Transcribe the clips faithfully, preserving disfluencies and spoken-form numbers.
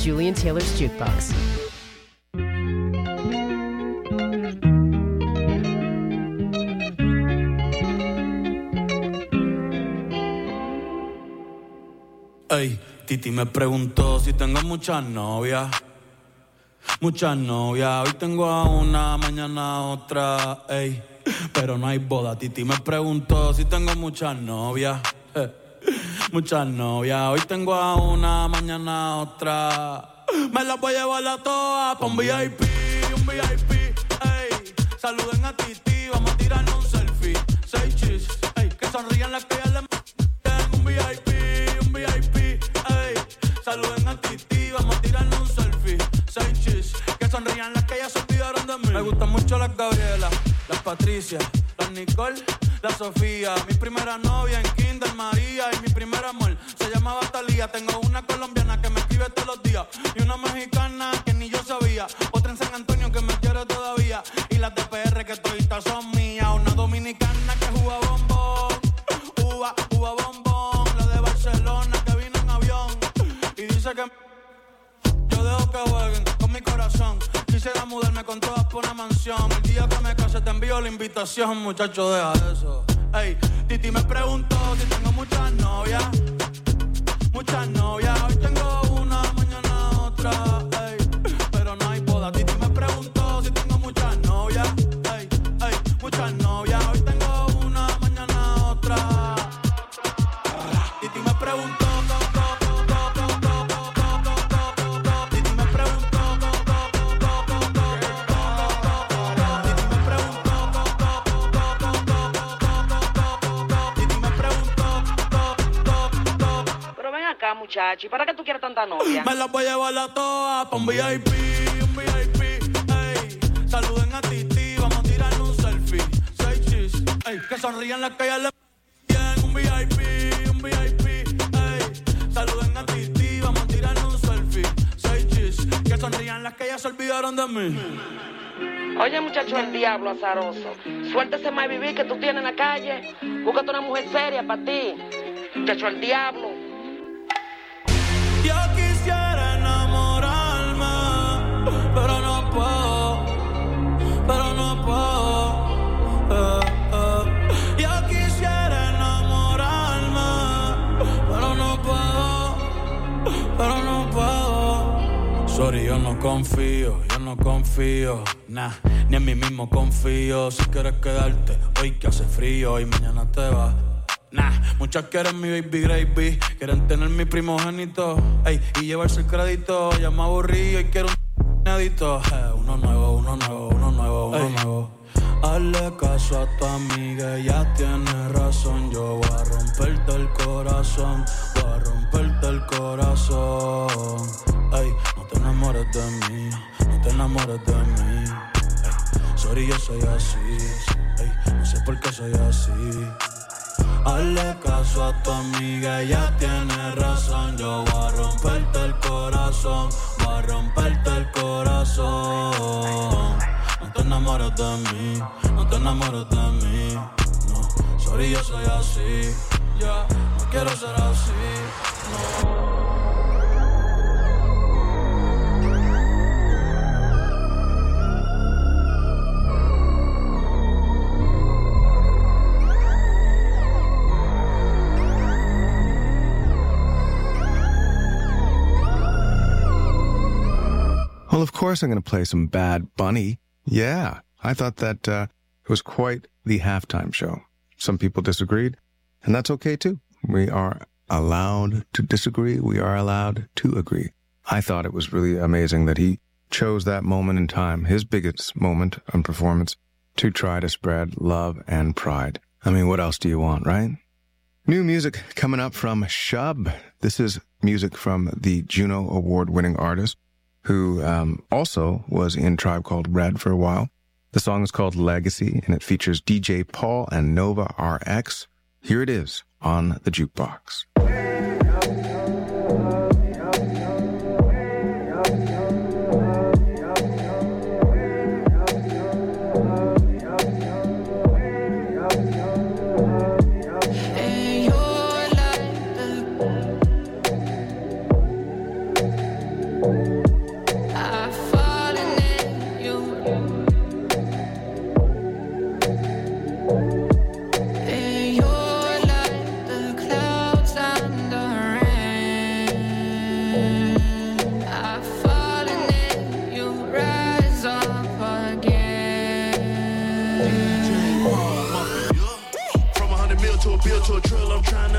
Julian Taylor's Jukebox. Ey, Titi me preguntó si tengo muchas novias. Muchas novias, hoy tengo a una, mañana a otra, ey. Pero no hay boda. Titi me preguntó si tengo muchas novias. Eh, muchas novias, hoy tengo a una, mañana a otra. Me las voy a llevar a todas pa' un V I P, un V I P, ey. Saluden a Titi, vamos a tirarnos un selfie. Seis chis, ey, que sonrían las que ya le meten. Un V I P, un V I P, ey. Saluden a Titi, vamos a tirarnos un selfie. Seis chis, que sonrían las que ya se olvidaron de mí. Me gustan mucho las Gabriela, las Patricia, las Nicole, la Sofía. Mi primera novia en Kinder María y mi primer amor se llamaba Talía. Tengo una colombiana que me escribe todos los días y una mexicana que ni yo sabía. Otra en San Antonio que me quiere todavía y las de P R que toditas son mías. Una dominicana que juega bombón, uva, uva bombón. La de Barcelona que vino en avión y dice que yo dejo que jueguen con mi corazón. Quisiera mudarme con todas por una mansión. El día que me case te envío la invitación, muchacho, deja eso. Ey, Titi me preguntó si tengo muchas novias. Muchas novias, hoy tengo una, mañana otra, ey. Pero no hay boda. Titi me preguntó si tengo muchas novias. Ey, ey, muchas novias, hoy tengo una, mañana otra. Titi me preguntó. Muchacho, ¿y para qué tú quieres tanta novia? Me las voy a llevar a todas pa' un V I P, un V I P, ey. Saluden a Titi, vamos a tirarle un selfie. Seis chis, ey. Que sonrían las que ya le bien. Un V I P, un V I P, ey. Saluden a Titi, vamos a tirarle un selfie. Seis chis, que sonrían las que ya se olvidaron de mí. Oye, muchacho, el diablo azaroso. Suéltese más vivir que tú tienes en la calle. Búscate una mujer seria para ti. Muchacho, el diablo. Yo quisiera enamorarme, pero no puedo, pero no puedo. Eh, eh. Yo quisiera enamorarme, pero no puedo, pero no puedo. Sorry, yo no confío, yo no confío, nah, ni en mí mismo confío. Si quieres quedarte hoy que hace frío y mañana te vas. Nah, muchas quieren mi baby gravy, quieren tener mi primogénito, ey, y llevarse el crédito. Ya me aburrí y quiero un inédito. Eh, uno nuevo, uno nuevo, uno nuevo, uno ey. nuevo. Hazle caso a tu amiga, ella tiene razón. Yo voy a romperte el corazón, voy a romperte el corazón. Ey, no te enamores de mí, no te enamores de mí. Ey, sorry, yo soy así, ey, no sé por qué soy así. Hazle caso a tu amiga, ella tiene razón. Yo voy a romperte el corazón, voy a romperte el corazón. No te enamores de mí, no te enamores de mí. No, sorry, yo soy así, ya, yeah, no quiero ser así, no. Well, of course I'm going to play some Bad Bunny. Yeah, I thought that uh, it was quite the halftime show. Some people disagreed, and that's okay too. We are allowed to disagree. We are allowed to agree. I thought it was really amazing that he chose that moment in time, his biggest moment and performance, to try to spread love and pride. I mean, what else do you want, right? New music coming up from Shub. This is music from the Juno Award-winning artist, who um, also was in Tribe Called Red for a while. The song is called Legacy, and it features D J Paul and Nova R X. Here it is on the Jukebox. In your life,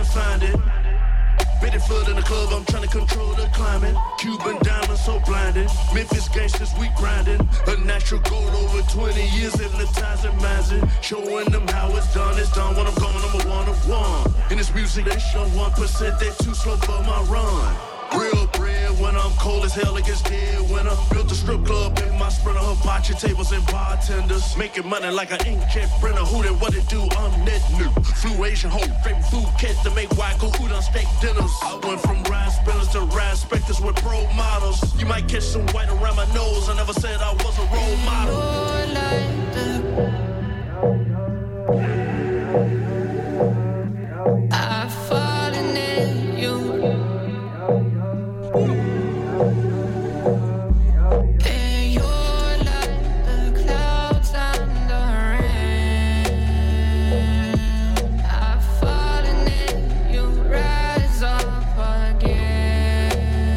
find it. Bitty foot in the club, I'm trying to control the climate. Cuban diamonds so blinding. Memphis gangsters, we grinding. A natural gold over twenty years, hypnotizing, mazing. Showing them how it's done, it's done when I'm going number one of one. In this music, they show one percent, they too slow for my run. Real bread when I'm cold as hell, it gets dead winter. Built a strip club in my sprinter, hibachi tables and bartenders. Making money like an inkjet printer. Who did what it do? I'm net new. Flew Asian hoe, favorite food cat to make white go food on steak dinners. I went from ride spinners to ride specters with pro models. You might catch some white around my nose. I never said I was a role model. I've fallen in you. And you're like the clouds and the rain. I've fallen in you, rise up again.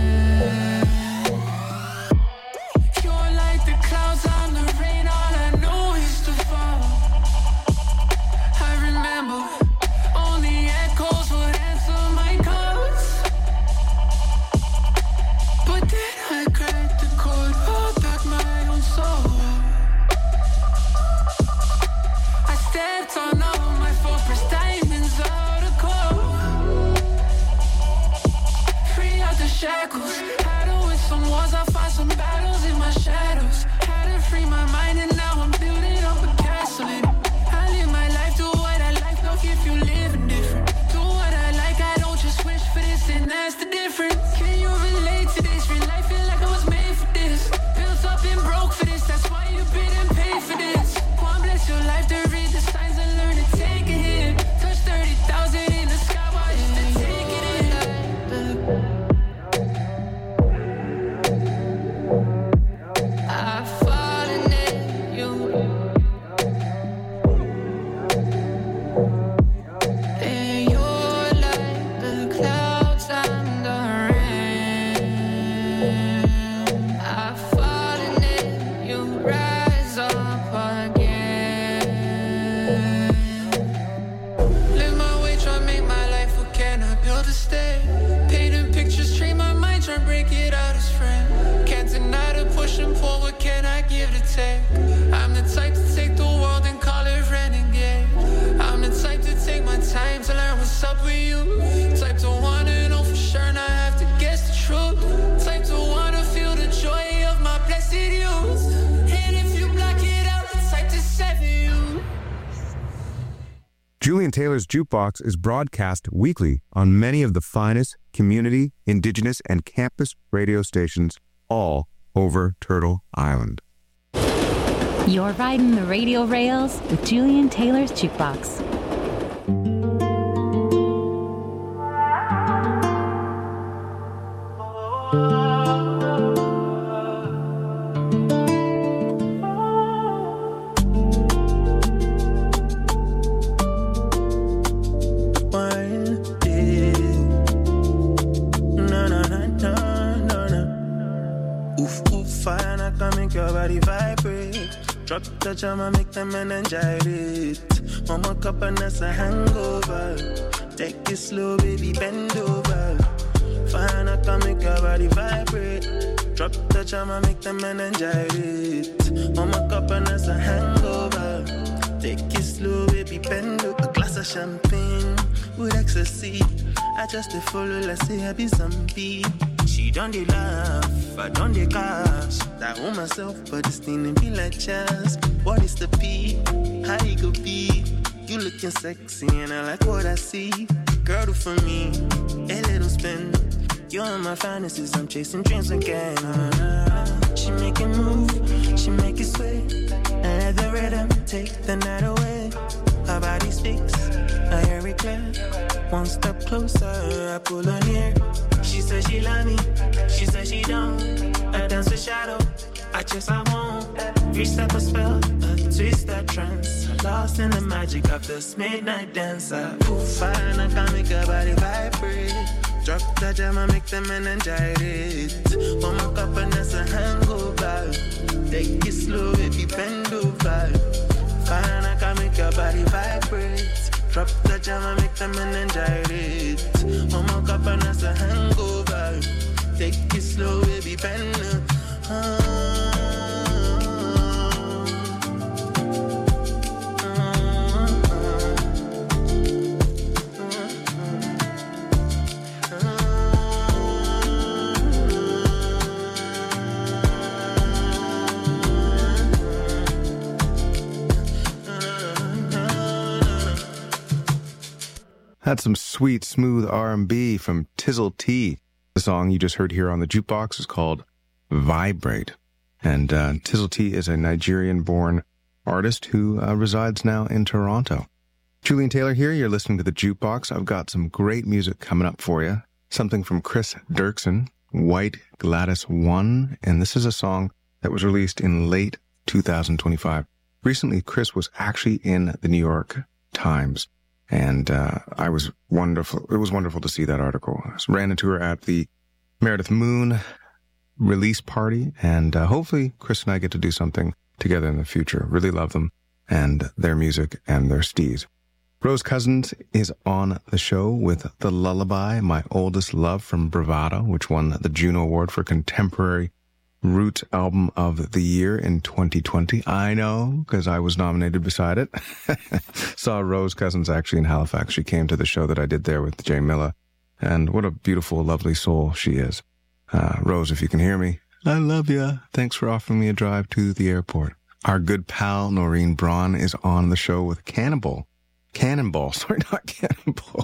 You're like the clouds and the rain, all I know is to fall. I remember only echoes would answer my calls. But then I cracked the code, hold back my own soul. I stepped on all my four pressed diamonds out of cold. Free out the shackles, had to win some wars, I fought some battles in my shadows. Had to free my mind and now I'm building up a castle in it. I live my life, do what I like, no if you living different. Do what I like, I don't just wish for this and that's the difference. Can you relate to this? Real life feel like I was made for this. Built up and broke for this, that's why you bid and pay for this. Go on, bless your life to read the signs and learn to take a hit. Touch thirty thousand in the sky, why just to take it in. I've fallen in you. And you're like the clouds and the rain. I've fallen in you, rise up again. Live my way, try make my life, what can I build a stay? Painting pictures, train my mind, try break it out as friend. Can't deny the push and pull, what can I give to take? I'm the type to take the world and call it renegade. I'm the type to take my time to learn what's up with you. Type to wanna know for sure and I have to guess the truth. Type to wanna feel the joy of my blessed youth. And if you block it out, the type to sever you. Julian Taylor's Jukebox is broadcast weekly on many of the finest community, indigenous, and campus radio stations all over Turtle Island. You're riding the radio rails with Julian Taylor's Jukebox. One day. No, no, no, no, no, no. Oof, oof, fire, I can make your body vibrate. Drop the jam and make them energize it. Mama cup and that's a hangover. Take it slow, baby, bend over. Fire, I can make your body vibrate. Drop the jam and make them energize it. Mama cup and that's a hangover. Take it slow, baby, bend over. A glass of champagne with ecstasy. I just a follow, let's say I be zombie. She don't dey laugh, I don't dey cash. I own myself, but this thing be like chance. What is the P? How you go be? You looking sexy and I like what I see. Girl, do for me a little spin. You're in my fantasies, I'm chasing dreams again. Uh, she make it move, she make it sway. And let the rhythm take the night away. Her body speaks, I hear it clear. One step closer, I pull her near. She says she love me, she says she don't. I dance with shadow, I chase I won't. Reach like a spell, a twist that trance. Lost in the magic of this midnight dance. I poof, fine, I can make her body vibrate. Drop that jam and make them energize it. One more cup and that's a hangover. Take it slow, baby, bend over. Fine, I can make your body vibrate. Drop the jam and make them energize it. and that's a hangover. Take it slow, baby, bend. Uh, That's some sweet, smooth R and B from Tizzle T. The song you just heard here on the jukebox is called Vibrate. And uh, Tizzle T is a Nigerian-born artist who uh, resides now in Toronto. Julian Taylor here. You're listening to the Jukebox. I've got some great music coming up for you. Something from Chris Dirksen, White Gladys One. And this is a song that was released in late two thousand twenty-five. Recently, Chris was actually in the New York Times. And uh, I was wonderful. It was wonderful to see that article. I ran into her at the Meredith Moon release party, and uh, hopefully Chris and I get to do something together in the future. Really love them and their music and their steez. Rose Cousins is on the show with The Lullaby, My Oldest Love from Bravado, which won the Juno Award for Contemporary Roots Album of the Year in twenty twenty. I know, because I was nominated beside it. Saw Rose Cousins actually in Halifax. She came to the show that I did there with Jay Miller. And what a beautiful, lovely soul she is. Uh, Rose, if you can hear me, I love you. Thanks for offering me a drive to the airport. Our good pal, Noreen Braun, is on the show with Cannonball. Cannonball. Sorry, not Cannonball.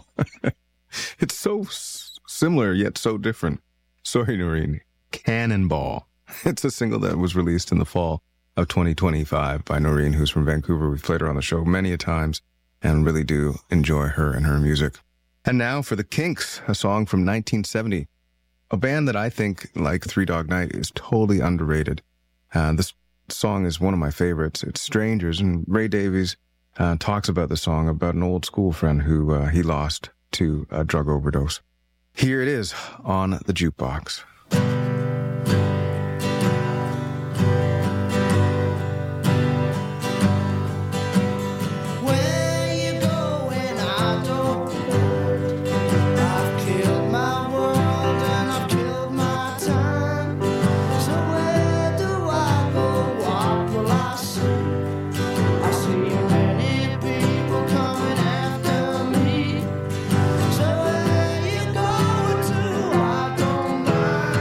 It's so s- similar, yet so different. Sorry, Noreen. Cannonball. It's a single that was released in the fall of twenty twenty-five by Noreen, who's from Vancouver. We've played her on the show many a times and really do enjoy her and her music. And now for the Kinks, a song from nineteen seventy. A band that I think, like Three Dog Night, is totally underrated. Uh, this song is one of my favorites. It's Strangers, and Ray Davies uh, talks about the song about an old school friend who uh, he lost to a drug overdose. Here it is on the Jukebox. So where you going to? I don't mind.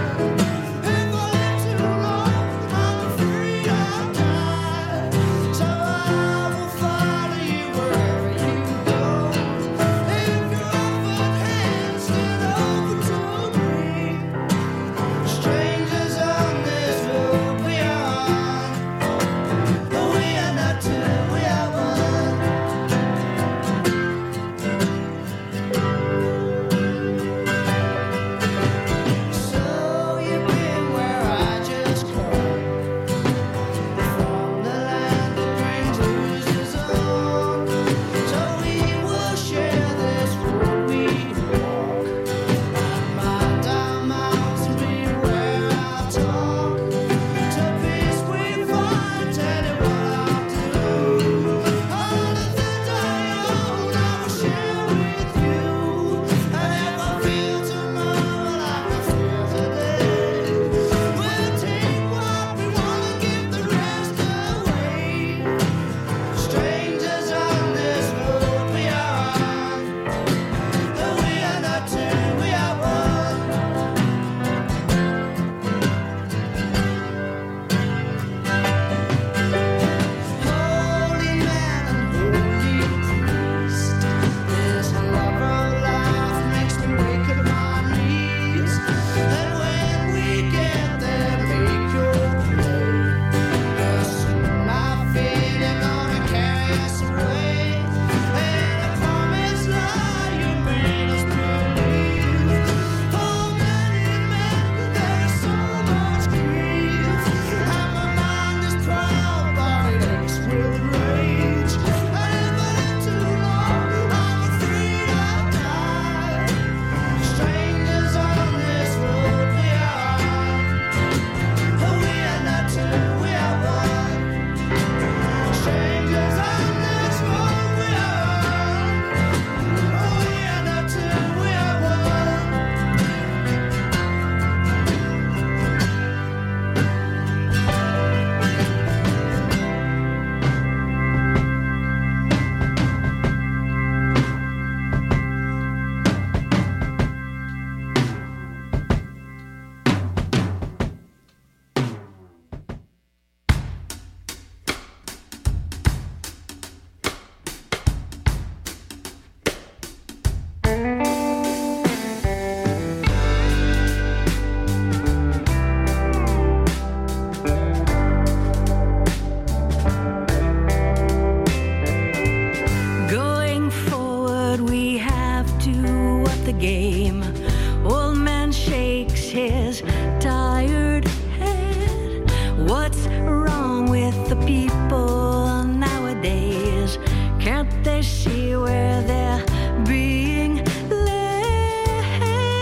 What's wrong with the people nowadays? Can't they see where they're being led?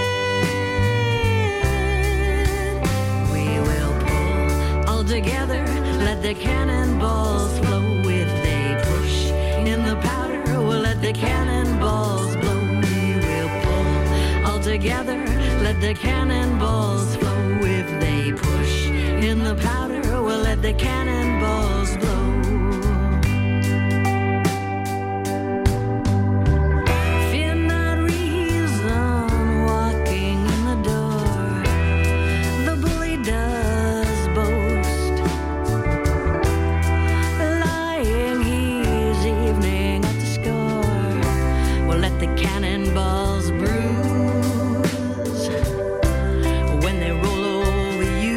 We will pull all together, let the cannonballs flow. If they push in the powder, we'll let the cannonballs blow. We will pull all together, let the cannonballs flow. If they push in the powder, we'll let the cannonballs blow. Fear not reason walking in the door. The bully does boast, lying he's evening at the score. We'll let the cannonballs bruise when they roll over you.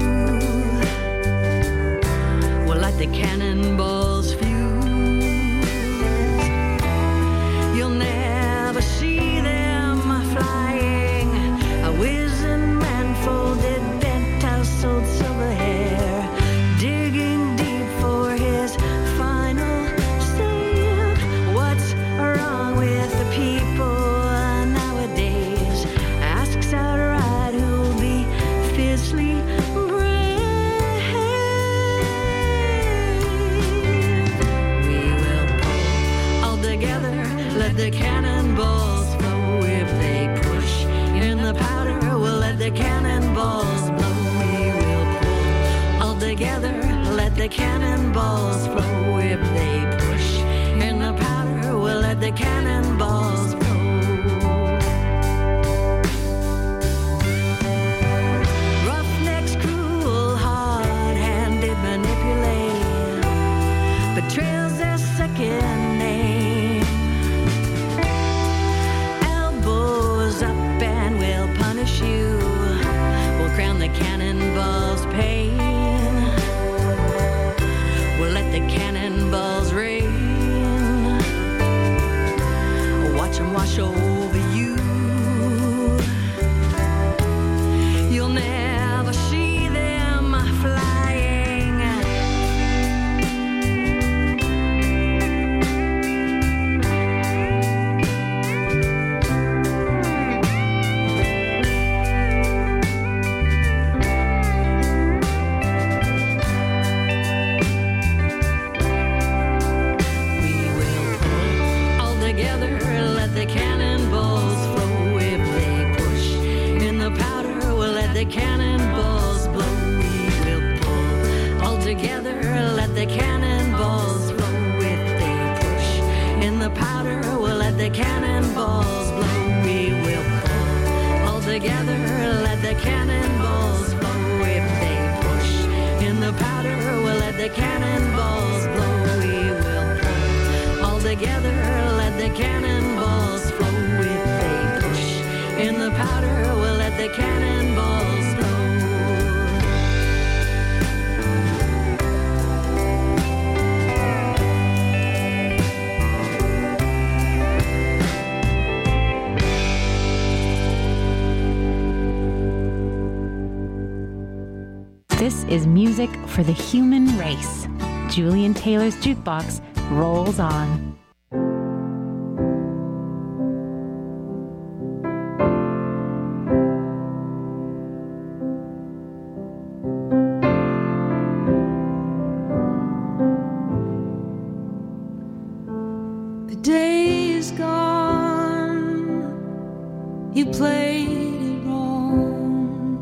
We'll let the cannonballs fuse. You'll never see them flying. A wizened man folded, bent, tousled silver hair, digging deep for his final save. What's wrong with the people nowadays? Asks outright who'll be fiercely brave. We will pull all together, let the cannonballs flow. If they push in the powder, we'll let the cannonballs blow. We will pull all together, let the cannonballs flow. If they push in the powder, we'll let the cannonballs blow. Roughnecks, cruel, hard-handed, manipulate, betrayal's their second name. Elbows up and we'll punish you. We'll crown the cannonballs pain. We'll let the cannonballs rain. Watch them wash over you. You'll never see them flying. We will pull all together, let the cannonballs flow. If they push in the powder, we'll let the cannonballs blow. We will pull all together, let the cannonballs flow. If they push in the powder, we'll let the cannonballs blow. We will pull all together, let the cannonballs flow. If they push in the powder, we'll let the cannonballs blow. We will pull all together, let the cannonballs flow. If they push in the powder, we'll let the cannonballs blow. This is music for the human race. Julian Taylor's Jukebox rolls on. The day is gone. You played it wrong,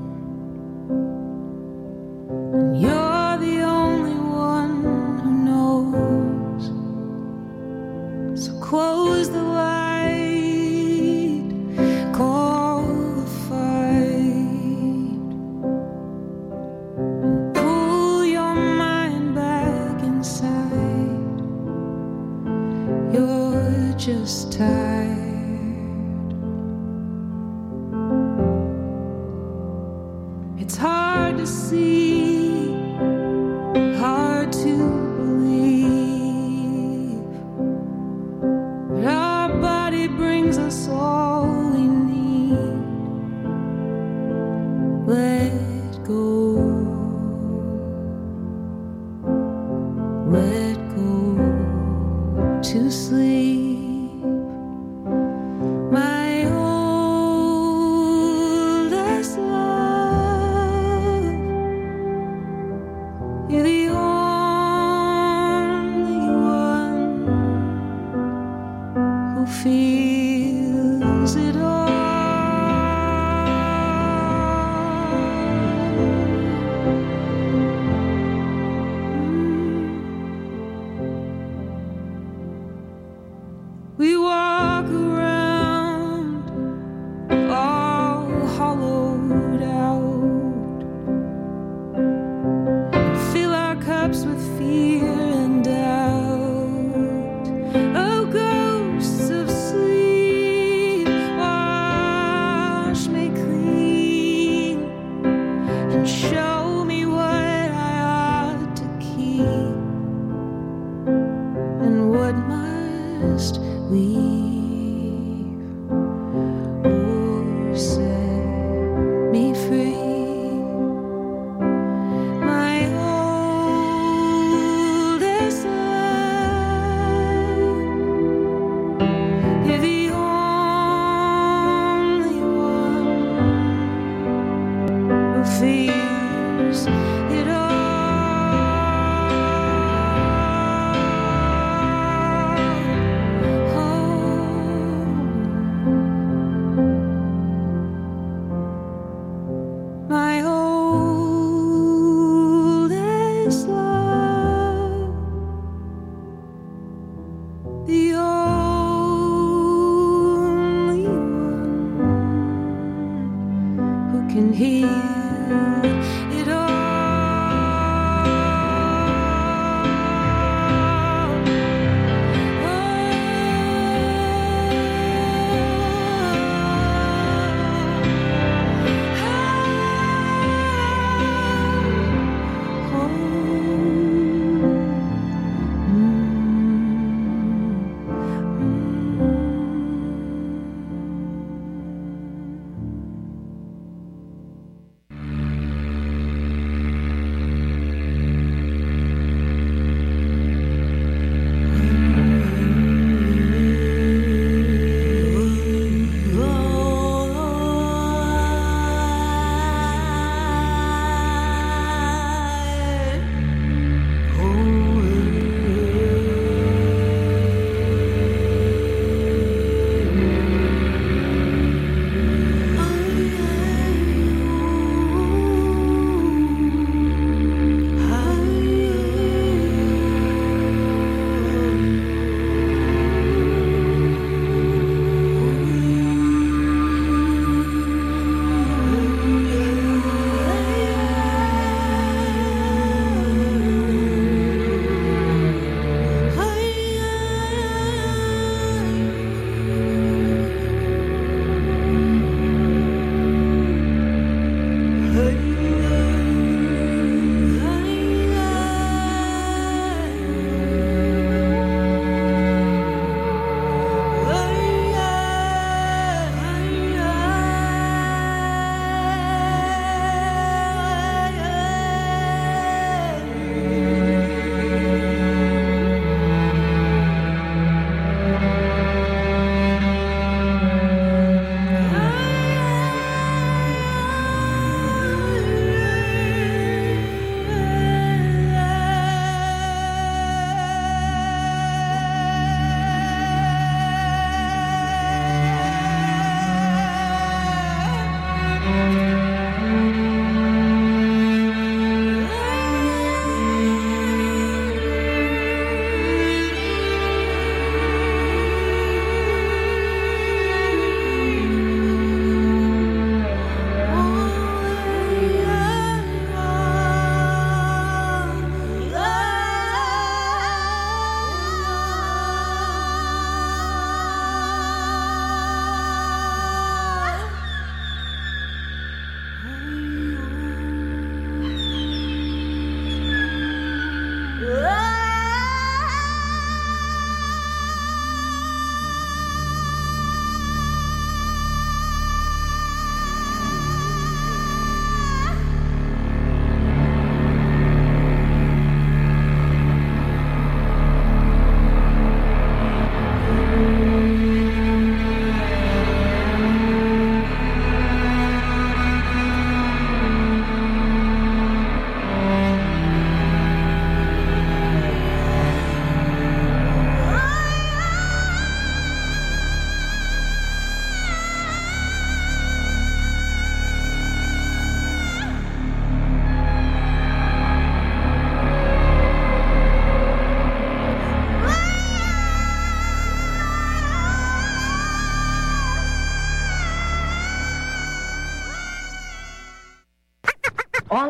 and you're the only one who knows. So close the light, call the fight, and pull your mind back inside. You're just tired. It's hard to see, hard to believe, but our body brings us all we need. Let go. let go to sleep. My oldest love, you're the only one who feels it all. We walk around all hollowed out, fill our cups with fear and doubt. Oh, ghosts of sleep, wash me clean and show me what I ought to keep and what must leave. Oh, set me free. My old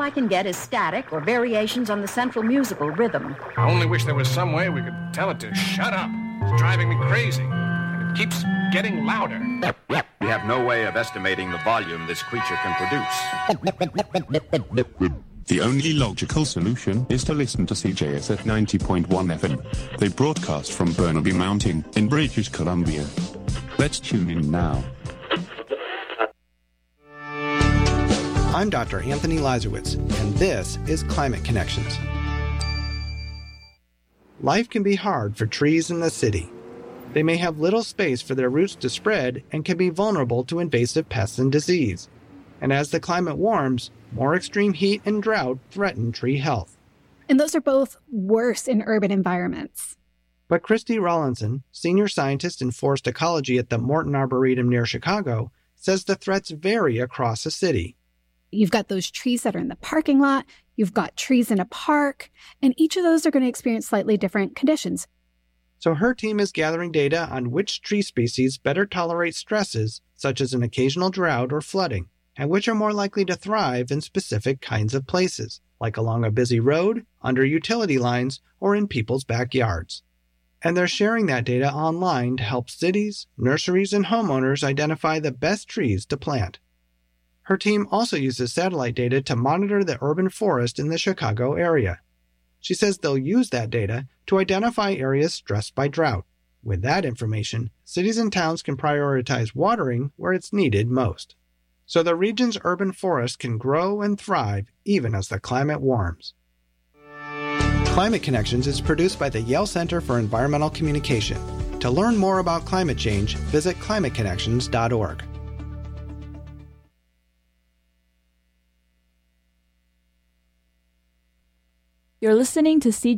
I can get is static or variations on the central musical rhythm. I only wish there was some way we could tell it to shut up. It's driving me crazy, and it keeps getting louder. We have no way of estimating the volume this creature can produce. The only logical solution is to listen to C J S at ninety point one F M. They broadcast from Burnaby Mountain in British Columbia. Let's tune in now. I'm Doctor Anthony Lazarowitz, and this is Climate Connections. Life can be hard for trees in the city. They may have little space for their roots to spread and can be vulnerable to invasive pests and disease. And as the climate warms, more extreme heat and drought threaten tree health. And those are both worse in urban environments. But Christy Rawlinson, senior scientist in forest ecology at the Morton Arboretum near Chicago, says the threats vary across a city. You've got those trees that are in the parking lot, you've got trees in a park, and each of those are going to experience slightly different conditions. So her team is gathering data on which tree species better tolerate stresses, such as an occasional drought or flooding, and which are more likely to thrive in specific kinds of places, like along a busy road, under utility lines, or in people's backyards. And they're sharing that data online to help cities, nurseries, and homeowners identify the best trees to plant. Her team also uses satellite data to monitor the urban forest in the Chicago area. She says they'll use that data to identify areas stressed by drought. With that information, cities and towns can prioritize watering where it's needed most. So the region's urban forest can grow and thrive even as the climate warms. Climate Connections is produced by the Yale Center for Environmental Communication. To learn more about climate change, visit climate connections dot org. You're listening to C J